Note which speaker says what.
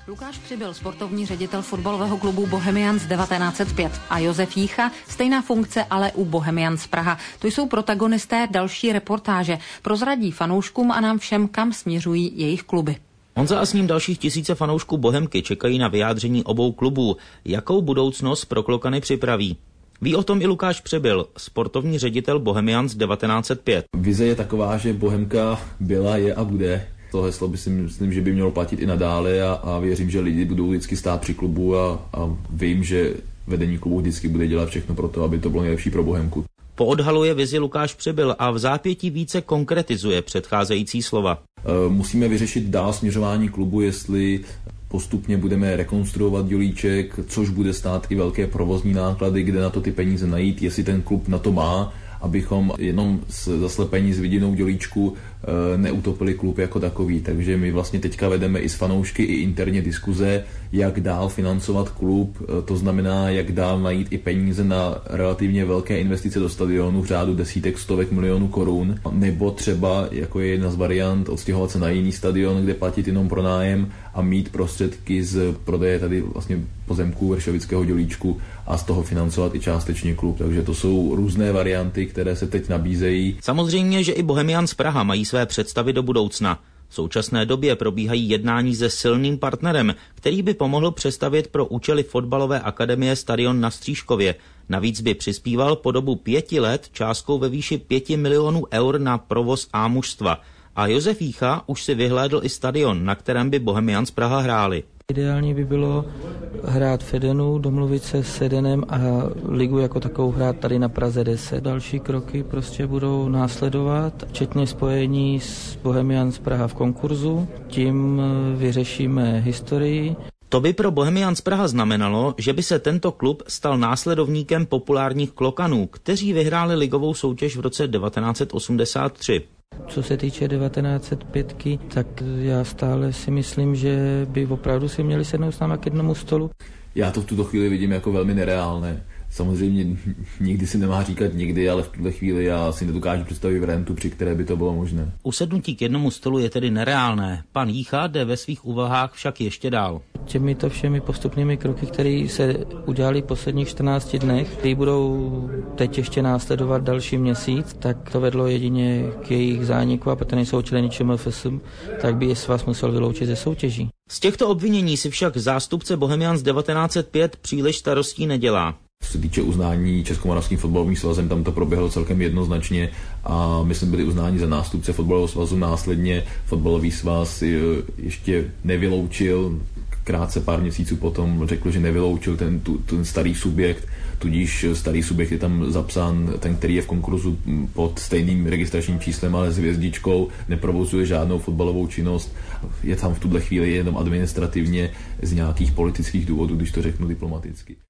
Speaker 1: Lukáš Přibyl, sportovní ředitel fotbalového klubu Bohemians 1905 a Josef Jícha, stejná funkce, ale u Bohemians Praha. To jsou protagonisté další reportáže. Prozradí fanouškům a nám všem, kam směřují jejich kluby.
Speaker 2: Honza a s ním dalších tisíce fanoušků Bohemky čekají na vyjádření obou klubů. Jakou budoucnost pro klokany připraví? Ví o tom i Lukáš Přibyl, sportovní ředitel Bohemians 1905.
Speaker 3: Vize je taková, že Bohemka byla, je a bude. To heslo by si myslím, že by mělo platit i nadále a věřím, že lidi budou vždycky stát při klubu a vím, že vedení klubu vždycky bude dělat všechno pro to, aby to bylo nejlepší pro Bohemku.
Speaker 2: Poodhaluje vizi Lukáš Přibyl a v zápětí více konkretizuje předcházející slova.
Speaker 3: Musíme vyřešit dál směřování klubu, jestli postupně budeme rekonstruovat dělíček, což bude stát i velké provozní náklady, kde na to ty peníze najít, jestli ten klub na to má, abychom jenom zaslepení s vidinou dělíčku neutopili klub jako takový. Takže my vlastně teďka vedeme i s fanoušky, i interně diskuze, jak dál financovat klub, to znamená, jak dál najít i peníze na relativně velké investice do stadionu v řádu desítek, stovek milionů korun, nebo třeba, jako je jedna z variant, odstěhovat se na jiný stadion, kde platit jenom pronájem a mít prostředky z prodeje tady vlastně pozemků vršovického dělíčku a z toho financovat i částečně klub. Takže to jsou různé varianty, které se teď nabízejí.
Speaker 2: Samozřejmě, že i Bohemians Praha mají své představy do budoucna. V současné době probíhají jednání se silným partnerem, který by pomohl přestavět pro účely fotbalové akademie stadion na Stříškově. Navíc by přispíval po dobu 5 let částkou ve výši 5 milionů eur na provoz A mužstva. A Josef Jícha už si vyhlédl i stadion, na kterém by Bohemians Praha hráli.
Speaker 4: Ideální by bylo hrát v Edenu, domluvit se s Edenem a ligu jako takovou hrát tady na Praze 10. Další kroky prostě budou následovat, včetně spojení s Bohemians Praha v konkurzu. Tím vyřešíme historii.
Speaker 2: To by pro Bohemians Praha znamenalo, že by se tento klub stal následovníkem populárních klokanů, kteří vyhráli ligovou soutěž v roce 1983.
Speaker 4: Co se týče 1905, tak já stále si myslím, že by opravdu si měli sednout s náma k jednomu stolu.
Speaker 3: Já to v tuto chvíli vidím jako velmi nereálné. Samozřejmě nikdy si nemá říkat nikdy, ale v tuto chvíli já si nedokážu představit variantu, při které by to bylo možné.
Speaker 2: Usednutí k jednomu stolu je tedy nereálné. Pan Jícha jde ve svých úvahách však ještě dál.
Speaker 4: Těmito všemi postupnými kroky, které se udělali v posledních 14 dnech, které budou teď ještě následovat další měsíc, tak to vedlo jedině k jejich zániku a protože nejsou členy ČMFS, tak by je svaz musel vyloučit ze soutěží.
Speaker 2: Z těchto obvinění si však zástupce Bohemians 1905 příliš starostí nedělá.
Speaker 3: Co se týče uznání Českomoravským fotbalovým svazem, tam to proběhlo celkem jednoznačně a my jsme byli uznáni za nástupce fotbalového svazu. Následně fotbalový svaz ještě nevyloučil, krátce pár měsíců potom řekl, že nevyloučil ten starý subjekt, tudíž starý subjekt je tam zapsán, ten, který je v konkurzu pod stejným registračním číslem, ale s hvězdičkou, neprovozuje žádnou fotbalovou činnost, je tam v tuhle chvíli jenom administrativně z nějakých politických důvodů, když to řeknu diplomaticky.